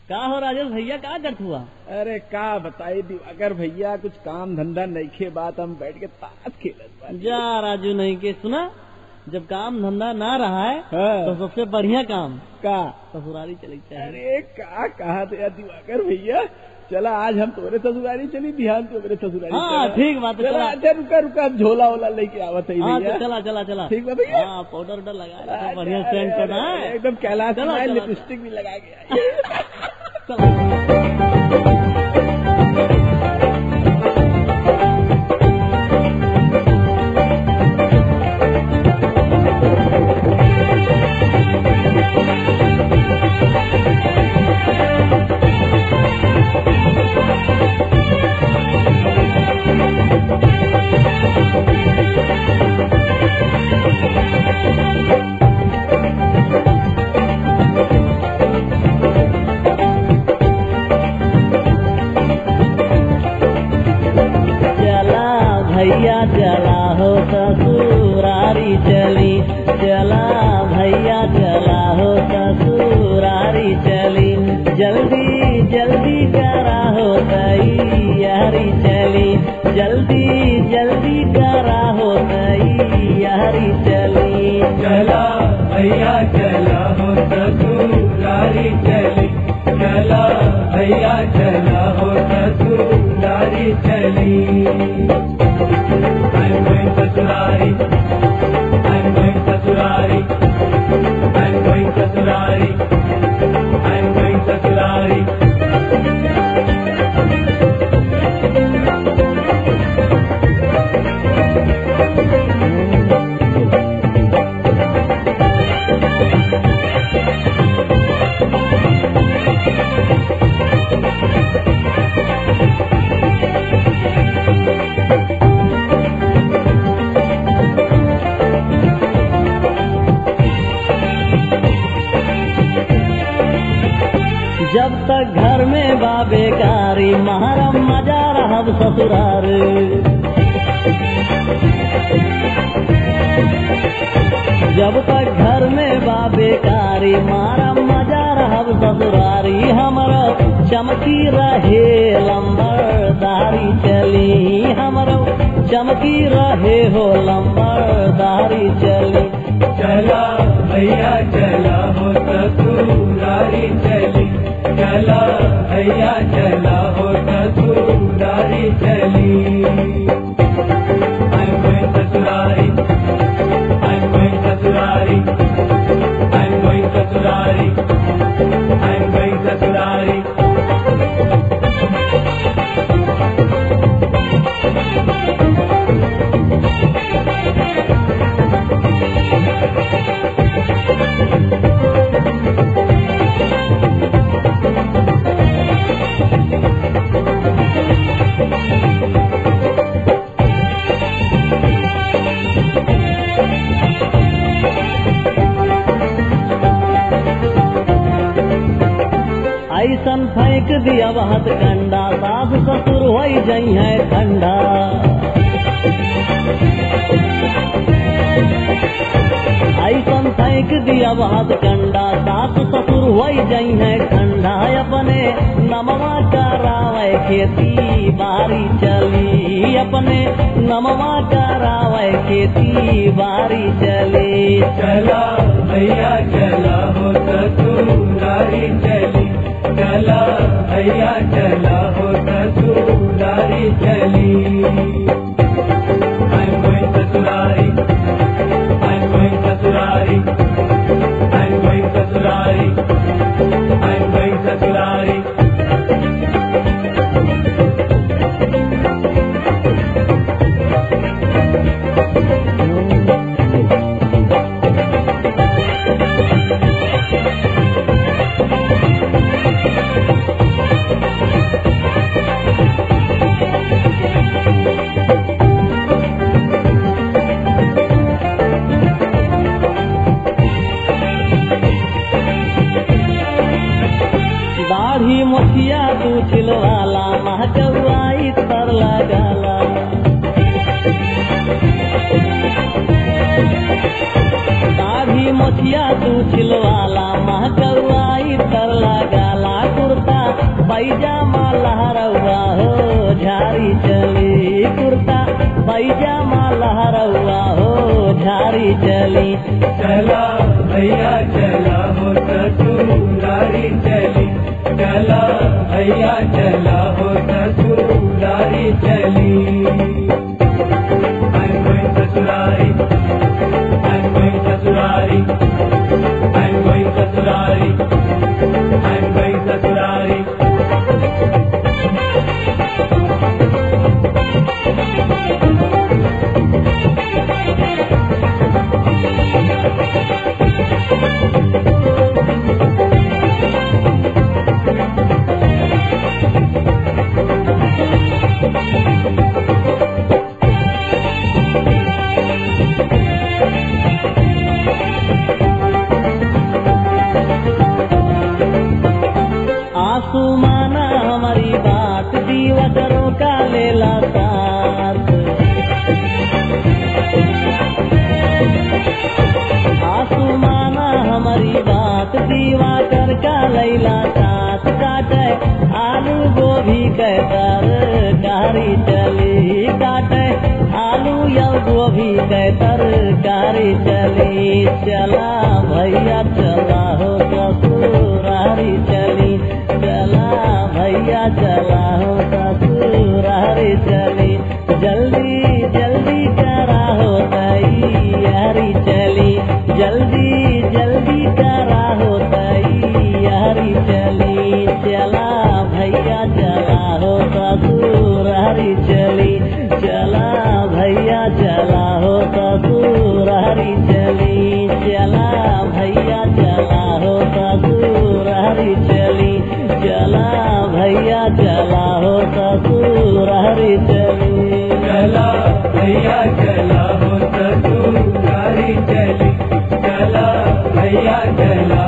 का हो राजेश भैया, का करत हुआ? अरे का बताई दिवाकर भैया, कुछ काम धंधा नईखे, बात हम बैठ के ताश खेलत बानी। जा राजू नहीं के सुना, जब काम धंधा ना रहा है हाँ। तो सबसे बढ़िया काम का ससुराली चली चाहिए। अरे का कहा तो यार दिवाकर भैया, चला आज हम तुम्हारे ससुराली चली, ध्यान तो मेरे ससुराली। हाँ ठीक बात है, चला। अच्छा रुका रुका, झोला वोला लेके आवत है हाँ भैया। तो चला चला चला। ठीक बा भैया। हाँ पाउडर उडर लगा बढ़िया सेंट तो ना है एकदम कैलाश चला, में चला। लिपस्टिक भी लगा के आई। भैया चला हो ससुरारी चली, चला भैया चला हो ससुरारी चली, जल्दी जल्दी करा हो तैयारी चली, जल्दी जल्दी करा हो तैयारी चली। चला भैया चला हो ससुरारी चली, चला भैया चला हो ससुरारी चली। I'm going ससुरारी, I'm going ससुरारी, I'm going ससुरारी, I'm going ससुरारी। जब तक घर में बा बेकारी, महरम मजा रहब ससुरार। जब तक घर में बा बेकारी, महरम मजा रहब ससुरारी। हमरो चमकी रहे लंबरदारी चली, हमरो चमकी रहे हो लंबरदारी चली। चला भैया चला हो ससुरारी चली, चला भैया चला हो ससुरारी चली। I'm going ससुरारी, I'm going ससुरारी, I'm going ससुरारी, I'm going ससुरारी। ऐसन फेंक दिया बहुत कंडा, सास ससुर हो जई है ठंडा। ऐसन फेंक दिया बहुत कंडा, सास ससुर हो जई है ठंडा। अपने नमवा करावे खेती बारी चली, अपने नमवा करावे खेती बारी चली। चला भैया चला हो ससुरारी चली, चला भैया चला हो ससुरारी चली। I'm going ससुरारी, I'm going ससुरारी, I'm going ससुरारी, I'm going ससुरारी। दाढ़ी मोछिया तू छिलवाला, महकवाई तर लगाला। दाढ़ी मोछिया तू छिलवाला, महकवाई तर लगाला। कुर्ता कैजा माला रउआ हो झारी चली। चला भैया चला हो ससुरारी चली, चला भैया चला हो ससुरारी चली। I'm going ससुरारी, I'm going ससुरारी, I'm going ससुरारी, I'm going ससुरारी। आंसू माना हमारी बात दीवटरों का लेला साथ। आंसू माना हमारी बात दीवाकर का लैला साथ। काटे आलू गोभी के तरकारी चली, काटे आलू या गोभी के तरकारी चली। चला भैया चला हो ससुरारी चली, चला भैया चला हो ससुरारी चली। जल्दी जल्दी करा हो तैयारी चली, जल्दी जल्दी करा हो तैयारी चली। चला भैया चला हो ससुरारी चली, चला भैया चला हो ससुरारी चली। चला भैया चला हो ससुरारी चली, चला भैया चला हो ससुरारी चली। चला भैया चला हो ससुरारी चली, चला भैया चला